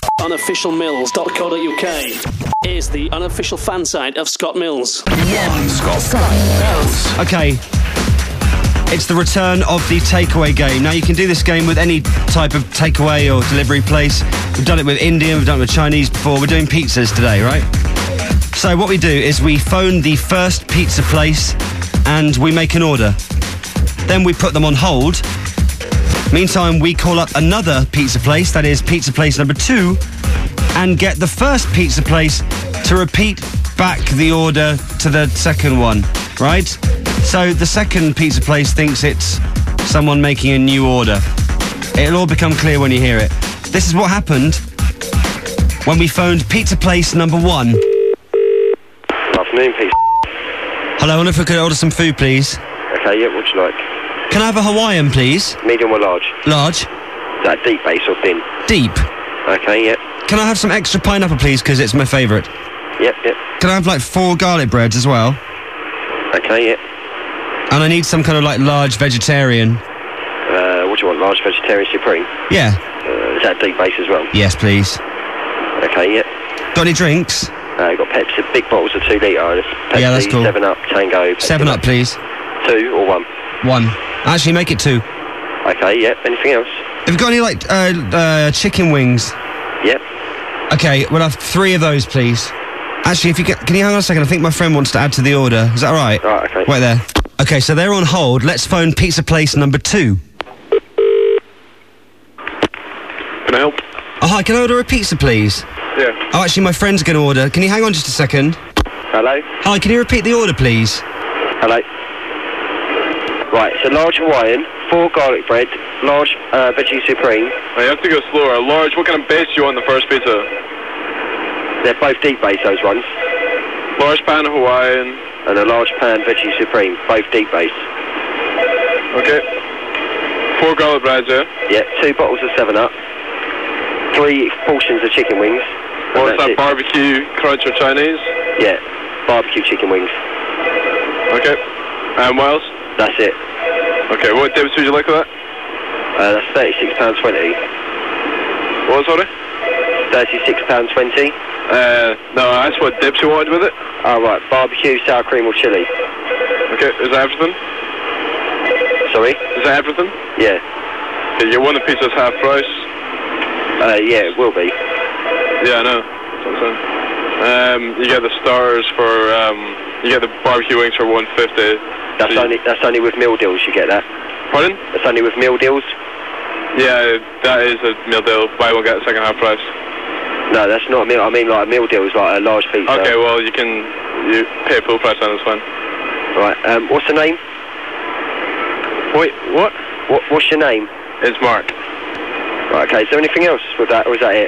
Unofficialmills.co.uk is the unofficial fan site of Scott Mills. Scott Mills. Okay. It's the return of the takeaway game. Now, you can do this game with any type of takeaway or delivery place. We've done it with Indian, we've done it with Chinese before. We're doing pizzas today, right? So what we do is we phone the first pizza place and we make an order. Then we put them on hold. Meantime, we call up another pizza place, that is pizza place number 2, and get the first pizza place to repeat back the order to the second one, right? So the second pizza place thinks it's someone making a new order. It'll all become clear when you hear it. This is what happened when we phoned pizza place number 1. Good afternoon, pizza. Hello, I wonder if we could order some food, please. Okay, yeah, what would you like? Can I have a Hawaiian, please? Medium or large? Large. Is that deep base or thin? Deep. Okay, yep. Can I have some extra pineapple, please, because it's my favourite? Yep. Can I have, 4 garlic breads as well? Okay, yep. And I need some kind of, large vegetarian. What do you want, large vegetarian supreme? Yeah. Is that deep base as well? Yes, please. Okay, yep. Got any drinks? Got Pepsi, big bottles of 2 litre. Pepsi, yeah, that's cool. 7 Up, Tango. 7 Up, please. 2 or 1? 1. Actually, make it 2. Okay, yep. Anything else? Have you got any, chicken wings? Yep. Okay, we'll have 3 of those, please. Actually, if you can you hang on a second? I think my friend wants to add to the order. Is that all right? Right, okay. Wait there. Okay, so they're on hold. Let's phone pizza place number 2. Can I help? Oh, hi, can I order a pizza, please? Yeah. Oh, actually, my friend's going to order. Can you hang on just a second? Hello? Hi, can you repeat the order, please? Hello? Right, so large Hawaiian, 4 garlic bread, large veggie supreme. You have to go slower. Large, what kind of base do you want in the first pizza? They're both deep base, those ones. Large pan Hawaiian. And a large pan veggie supreme, both deep base. Okay. 4 garlic breads, yeah? Yeah, 2 bottles of 7 Up. 3 portions of chicken wings. What's that, barbecue, crunch or Chinese? Yeah, barbecue chicken wings. Okay. And what else? That's it. Okay, what dips would you like for that? That's £36.20. What, sorry? £36.20. No, that's what dips you wanted with it. Oh, right, barbecue, sour cream or chilli. Okay, is that everything? Sorry? Is that everything? Yeah. Okay, you want the pizza's half price? Yeah, it will be. Yeah, I know. That's what I'm saying. You get the stars for, you get the barbecue wings for $1.50. That's only with meal deals you get that. Pardon? That's only with meal deals? Yeah, that is a meal deal. Buy one, get the second half price. No, that's not a meal. I mean, a meal deal is like a large pizza. Okay, well, you pay full price on this one. Right, what's the name? Wait, what? What's your name? It's Mark. Right, okay, is there anything else with that, or is that it?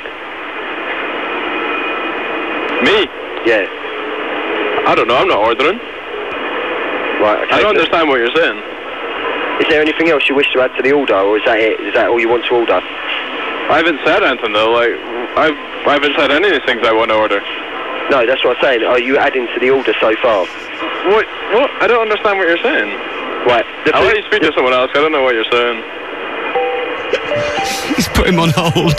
Me? Yeah. I don't know, I'm not ordering. Right, okay. I don't understand what you're saying. Is there anything else you wish to add to the order, or is that it? Is that all you want to order? I haven't said anything, though. I haven't said any of these things I want to order. No, that's what I'm saying. Are you adding to the order so far? What? I don't understand what you're saying. Right. I'll let you speak to someone else. I don't know what you're saying. He's put him on hold.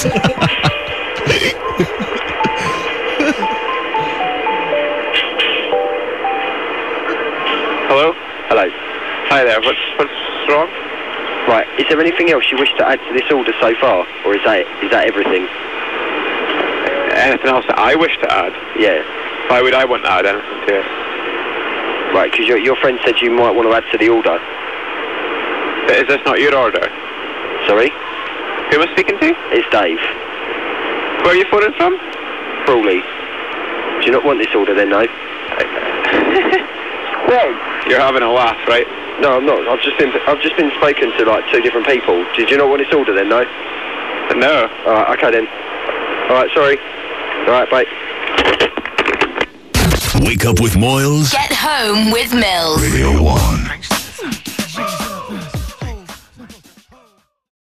Hello? Hello. Hi there. What's wrong? Right. Is there anything else you wish to add to this order so far, or is that everything? Anything else that I wish to add? Yeah. Why would I want to add anything to it? Right, because your friend said you might want to add to the order. But is this not your order? Sorry? Who am I speaking to? It's Dave. Where are you phoning from? Crawley. Do you not want this order then, no? Well, you're having a laugh, right? No, I'm not. I've just been spoken to 2 different people. Did you not want this order then, no? No. Alright, okay then. Alright, sorry. Alright, bye. Wake up with Moyles. Get home with Mills. Radio 1.